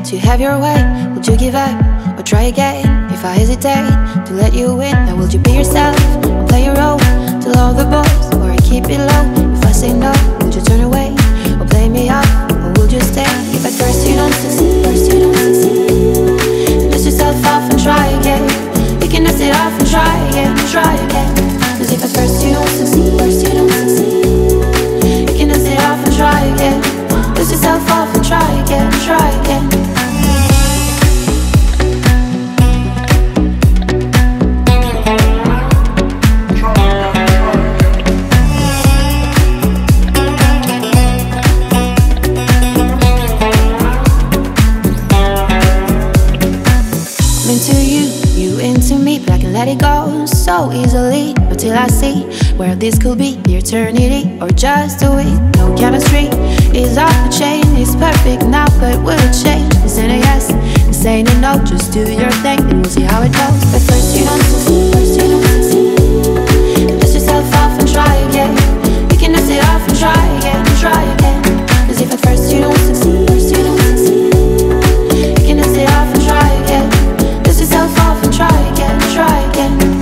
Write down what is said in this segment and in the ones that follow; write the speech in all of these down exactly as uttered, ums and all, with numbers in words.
to have your way? Would you give up or try again? If I hesitate to let you in, now would you be yourself or play your role? Tell all the boys or I keep it low. If I say no, would you turn away or play me up, or would you stay? If at first you don't succeed, first you don't succeed, dust yourself off and try again. You can dust it off and try again, try again. Cause if at first you don't succeed, first you don't succeed, you can dust it off and try again. Dust yourself off and try again, try again. Into you, you into me, but I can let it go so easily. Until I see where this could be, the eternity or just a week. No chemistry is off the chain, it's perfect now, but will it change? This ain't a yes, this ain't a no, just do your thing and we'll see how it goes. But first you don't succeed, first you don't succeed, dust yourself off and try again. You can dust it off and try again, try again. Cause if at first you don't succeed, first you don't succeed, you can dust it off and try again. Dust yourself off and try again, try again.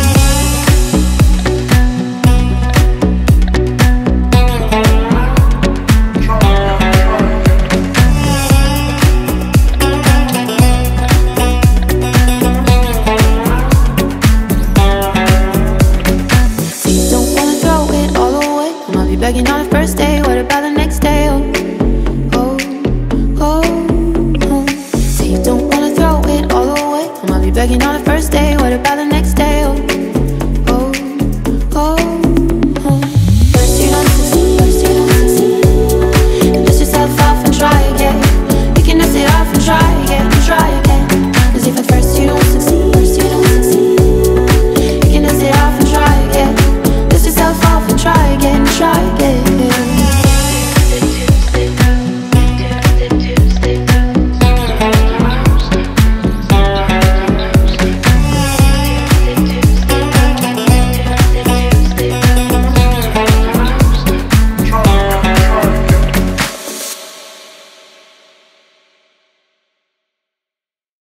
Begging on the first day, what about the next day? Oh, oh, oh, oh. Say you don't wanna throw it all away. I might be begging on the first day, what about the